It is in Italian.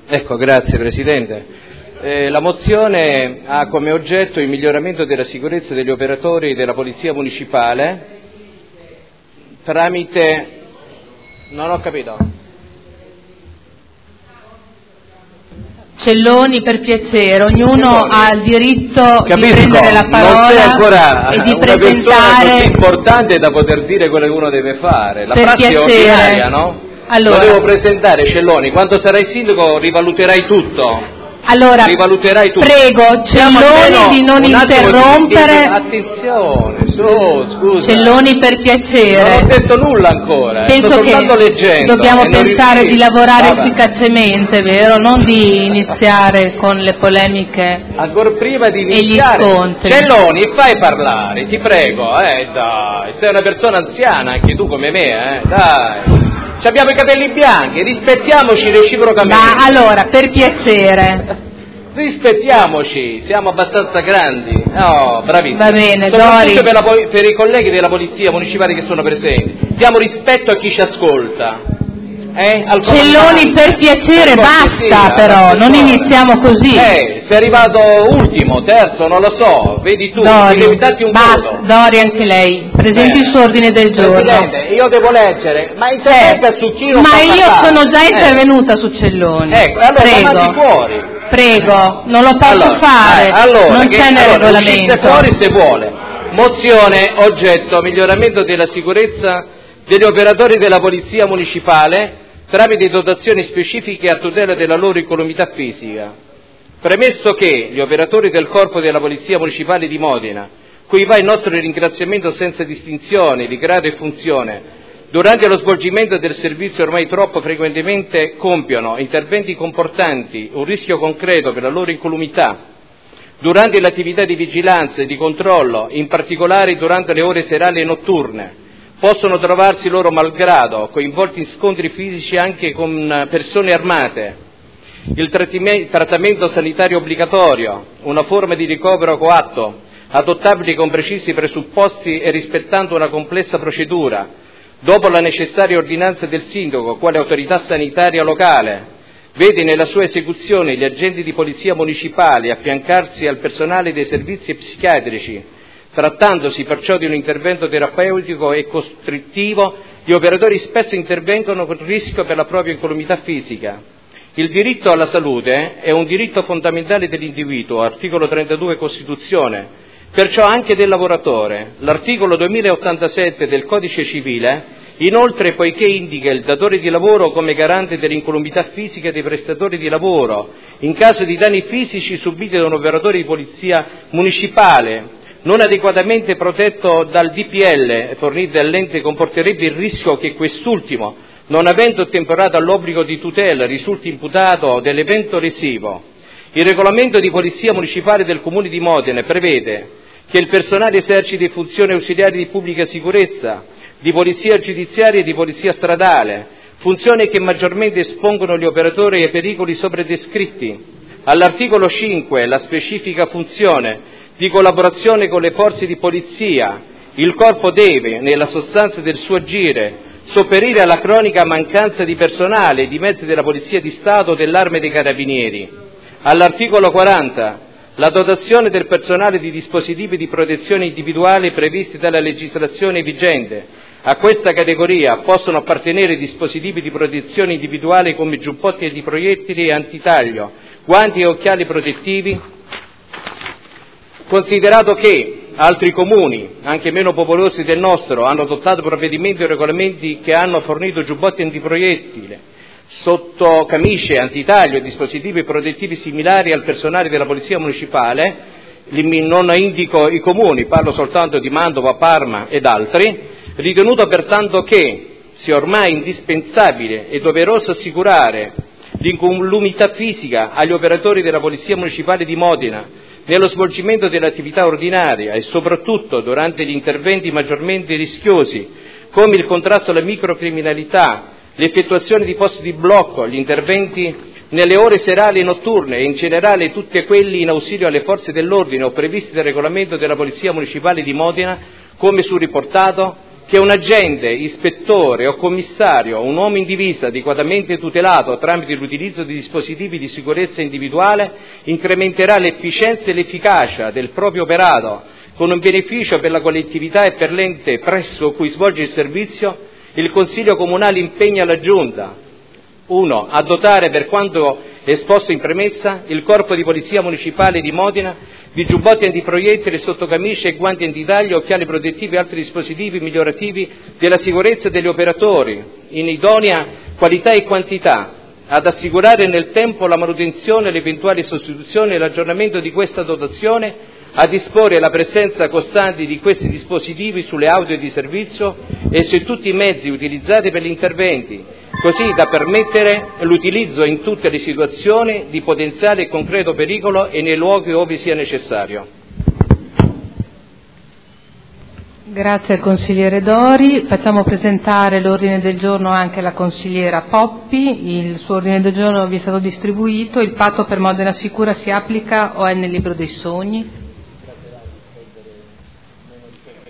Ecco, grazie Presidente. La mozione ha come oggetto il miglioramento della sicurezza degli operatori della Polizia Municipale tramite... Non ho capito. Celloni, per piacere, ognuno ha il diritto di prendere la parola non sei ancora e di una presentare... così importante da poter dire quello che uno deve fare. La per prassi piacere. è ordinaria, no? Allora, lo devo presentare, Celloni. Quando sarai sindaco rivaluterai tutto. Allora, rivaluterai tutto. Prego Celloni di non interrompere. Attenzione, scusa. Celloni, per piacere. Non ho detto nulla ancora. Penso sto che soltanto leggendo. Dobbiamo pensare di lavorare Vabbè. efficacemente, vero? Non di iniziare con le polemiche. Ancora prima di E iniziare. gli scontri. Celloni, fai parlare, ti prego, dai. Sei una persona anziana, anche tu come me, dai. Ci abbiamo i capelli bianchi, rispettiamoci reciprocamente. Ma allora, per piacere. Rispettiamoci, siamo abbastanza grandi. No, bravissimi. Va bene, soprattutto Dori. per i colleghi della Polizia Municipale che sono presenti. Diamo rispetto a chi ci ascolta. Celloni, per piacere, basta però, non iniziamo così. Sei arrivato ultimo, terzo, non lo so, vedi tu, devi darti un voto. Dori, anche lei, presenti il suo ordine del giorno. Presidente, io devo leggere, ma intervenga su chi non ma io parlare. sono già intervenuta su Celloni. Ecco, allora fuori. Prego, non lo posso fare, non c'è nel regolamento. Uscite fuori se vuole. Mozione, oggetto, miglioramento della sicurezza degli operatori della Polizia Municipale tramite dotazioni specifiche a tutela della loro incolumità fisica. Premesso che gli operatori del Corpo della Polizia Municipale di Modena, cui va il nostro ringraziamento senza distinzione di grado e funzione, durante lo svolgimento del servizio ormai troppo frequentemente compiono interventi comportanti un rischio concreto per la loro incolumità, durante l'attività di vigilanza e di controllo, in particolare durante le ore serali e notturne, possono trovarsi loro malgrado coinvolti in scontri fisici anche con persone armate. Il trattamento sanitario obbligatorio, una forma di ricovero coatto, adottabile con precisi presupposti e rispettando una complessa procedura, dopo la necessaria ordinanza del sindaco, quale autorità sanitaria locale, vede nella sua esecuzione gli agenti di polizia municipale affiancarsi al personale dei servizi psichiatrici. Trattandosi perciò di un intervento terapeutico e costrittivo, gli operatori spesso intervengono con rischio per la propria incolumità fisica. Il diritto alla salute è un diritto fondamentale dell'individuo, articolo 32 Costituzione, perciò anche del lavoratore. L'articolo 2087 del Codice Civile, inoltre, poiché indica il datore di lavoro come garante dell'incolumità fisica dei prestatori di lavoro in caso di danni fisici subiti da un operatore di polizia municipale non adeguatamente protetto dal DPL fornito dall'ente, comporterebbe il rischio che quest'ultimo, non avendo ottemporato all'obbligo di tutela, risulti imputato dell'evento lesivo. Il regolamento di polizia municipale del Comune di Modena prevede che il personale eserciti funzioni ausiliari di pubblica sicurezza, di polizia giudiziaria e di polizia stradale, funzioni che maggiormente espongono gli operatori ai pericoli sopra descritti. All'articolo 5 la specifica funzione di collaborazione con le forze di polizia. Il corpo deve, nella sostanza del suo agire, sopperire alla cronica mancanza di personale e di mezzi della Polizia di Stato o dell'Arma dei Carabinieri. All'articolo 40, la dotazione del personale di dispositivi di protezione individuale previsti dalla legislazione vigente. A questa categoria possono appartenere dispositivi di protezione individuale come giubbotti antiproiettili e antitaglio, guanti e occhiali protettivi. Considerato che altri comuni, anche meno popolosi del nostro, hanno adottato provvedimenti e regolamenti che hanno fornito giubbotti antiproiettile, sottocamicie antitaglio e dispositivi protettivi similari al personale della Polizia Municipale, non indico i comuni, parlo soltanto di Mantova, Parma ed altri, ritenuto pertanto che sia ormai indispensabile e doveroso assicurare l'incolumità fisica agli operatori della Polizia Municipale di Modena nello svolgimento dell'attività ordinaria e soprattutto durante gli interventi maggiormente rischiosi, come il contrasto alla microcriminalità, l'effettuazione di posti di blocco, gli interventi nelle ore serali e notturne e in generale tutti quelli in ausilio alle forze dell'ordine o previsti dal regolamento della Polizia Municipale di Modena, come su riportato, che un agente, ispettore o commissario, un uomo in divisa adeguatamente tutelato tramite l'utilizzo di dispositivi di sicurezza individuale incrementerà l'efficienza e l'efficacia del proprio operato, con un beneficio per la collettività e per l'ente presso cui svolge il servizio. Il Consiglio Comunale impegna la Giunta: 1. A dotare, per quanto esposto in premessa, il Corpo di Polizia Municipale di Modena di giubbotti antiproiettili, sottocamicie e guanti antitaglio, occhiali protettivi e altri dispositivi migliorativi della sicurezza degli operatori in idonea qualità e quantità, ad assicurare nel tempo la manutenzione, l'eventuale sostituzione e l'aggiornamento di questa dotazione, a disporre la presenza costante di questi dispositivi sulle auto di servizio e su tutti i mezzi utilizzati per gli interventi, così da permettere l'utilizzo in tutte le situazioni di potenziale e concreto pericolo e nei luoghi ove sia necessario. Grazie al consigliere Dori. Facciamo presentare l'ordine del giorno anche alla consigliera Poppi. Il suo ordine del giorno vi è stato distribuito. Il patto per Modena Sicura si applica o è nel libro dei sogni?